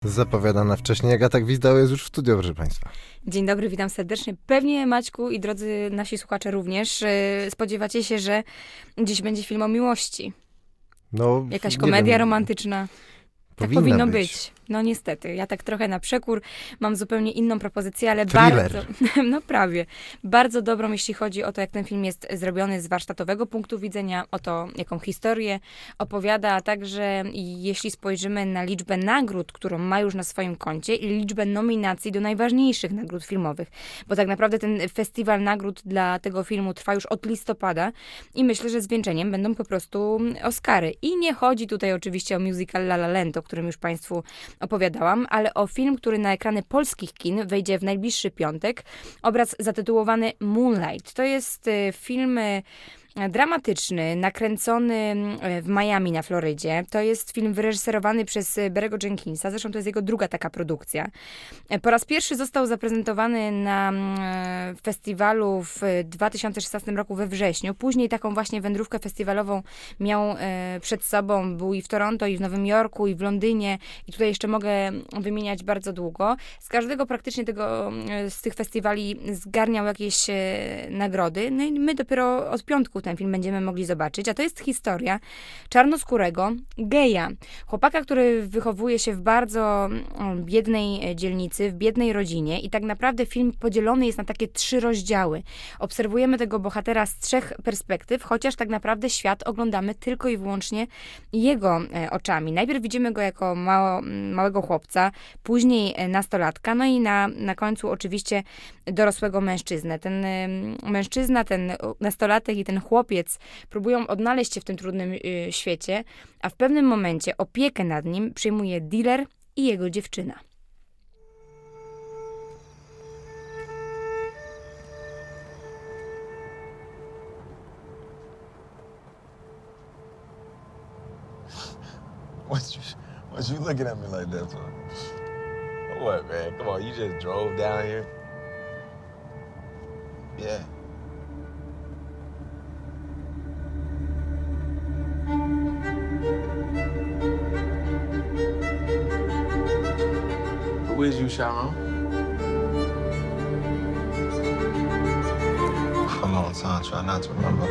Zapowiadana wcześniej Agata Gwizdała jest już w studio, proszę Państwa. Dzień dobry, witam serdecznie. Pewnie Maćku i drodzy nasi słuchacze również spodziewacie się, że dziś będzie film o miłości. No, Jakaś nie komedia wiem, romantyczna. Tak powinna powinno być. być. No niestety, ja tak trochę na przekór mam zupełnie inną propozycję, ale Thriller. bardzo, no prawie, bardzo dobrą, jeśli chodzi o to, jak ten film jest zrobiony z warsztatowego punktu widzenia, o to, jaką historię opowiada, a także jeśli spojrzymy na liczbę nagród, którą ma już na swoim koncie i liczbę nominacji do najważniejszych nagród filmowych, bo tak naprawdę ten festiwal nagród dla tego filmu trwa już od listopada i myślę, że zwieńczeniem będą po prostu Oscary. I nie chodzi tutaj oczywiście o musical La La Land, o którym już Państwu opowiadałam, ale o film, który na ekrany polskich kin wejdzie w najbliższy piątek. Obraz zatytułowany Moonlight. To jest film dramatyczny, nakręcony w Miami na Florydzie. To jest film wyreżyserowany przez Barry'ego Jenkinsa. Zresztą to jest jego druga taka produkcja. Po raz pierwszy został zaprezentowany na festiwalu w 2016 roku we wrześniu. Później taką właśnie wędrówkę festiwalową miał przed sobą. Był i w Toronto, i w Nowym Jorku, i w Londynie. I tutaj jeszcze mogę wymieniać bardzo długo. Z każdego praktycznie z tych festiwali zgarniał jakieś nagrody. No i my dopiero od piątku ten film będziemy mogli zobaczyć, a to jest historia czarnoskórego geja. Chłopaka, który wychowuje się w bardzo biednej dzielnicy, w biednej rodzinie i tak naprawdę film podzielony jest na takie 3 rozdziały. Obserwujemy tego bohatera z 3 perspektyw, chociaż tak naprawdę świat oglądamy tylko i wyłącznie jego oczami. Najpierw widzimy go jako małego chłopca, później nastolatka, no i na końcu oczywiście dorosłego mężczyznę. Ten mężczyzna, ten nastolatek i ten chłopiec próbują odnaleźć się w tym trudnym świecie, a w pewnym momencie opiekę nad nim przyjmuje dealer i jego dziewczyna. What you looking at me like that for? What, man? Come on, you just drove down here? Yeah. Who is you, Sharon? For a long time, try not to remember.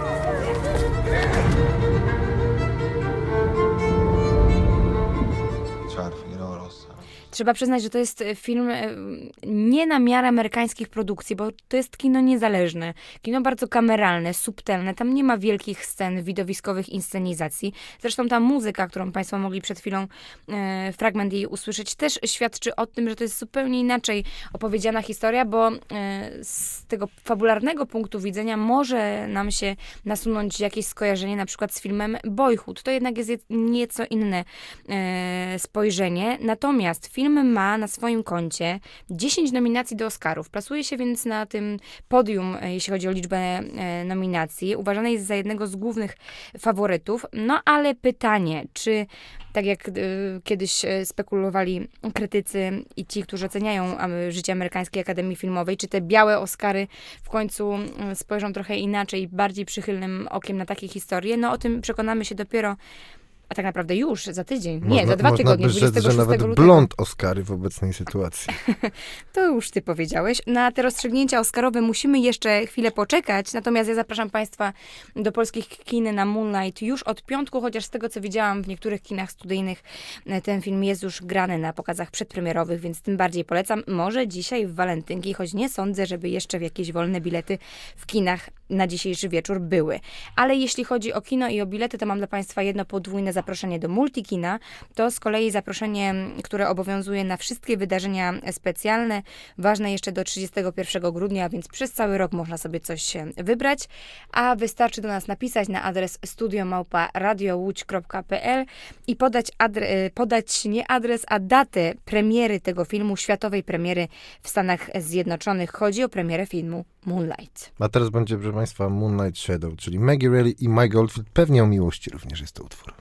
Try to forget all those times. Trzeba przyznać, że to jest film nie na miarę amerykańskich produkcji, bo to jest kino niezależne. Kino bardzo kameralne, subtelne. Tam nie ma wielkich scen, widowiskowych inscenizacji. Zresztą ta muzyka, którą Państwo mogli przed chwilą fragment jej usłyszeć, też świadczy o tym, że to jest zupełnie inaczej opowiedziana historia, bo z tego fabularnego punktu widzenia może nam się nasunąć jakieś skojarzenie na przykład z filmem Boyhood. To jednak jest nieco inne spojrzenie. Natomiast film ma na swoim koncie 10 nominacji do Oscarów. Plasuje się więc na tym podium, jeśli chodzi o liczbę nominacji. Uważany jest za jednego z głównych faworytów. No ale pytanie, czy tak jak kiedyś spekulowali krytycy i ci, którzy oceniają życie Amerykańskiej Akademii Filmowej, czy te białe Oscary w końcu spojrzą trochę inaczej, bardziej przychylnym okiem na takie historie? No o tym przekonamy się dopiero, a tak naprawdę już za tydzień. Nie, za 2 tygodnie, Można by rzec, 26 że nawet lutego. blond Oscary w obecnej sytuacji. To już ty powiedziałeś. Na te rozstrzygnięcia oscarowe musimy jeszcze chwilę poczekać, natomiast ja zapraszam Państwa do polskich kin na Moonlight już od piątku, chociaż z tego, co widziałam w niektórych kinach studyjnych, ten film jest już grany na pokazach przedpremierowych, więc tym bardziej polecam. Może dzisiaj w walentynki, choć nie sądzę, żeby jeszcze w jakieś wolne bilety w kinach na dzisiejszy wieczór były. Ale jeśli chodzi o kino i o bilety, to mam dla Państwa jedno podwójne zaproszenie do Multikina. To z kolei zaproszenie, które obowiązuje na wszystkie wydarzenia specjalne. Ważne jeszcze do 31 grudnia, więc przez cały rok można sobie coś wybrać. A wystarczy do nas napisać na adres studio@radiołódź.pl i podać nie adres, a datę premiery tego filmu, światowej premiery w Stanach Zjednoczonych. Chodzi o premierę filmu Moonlight. A teraz będzie, proszę Państwa, Moonlight Shadow, czyli Maggie Reilly i Mike Oldfield. Pewnie o miłości również jest to utwór.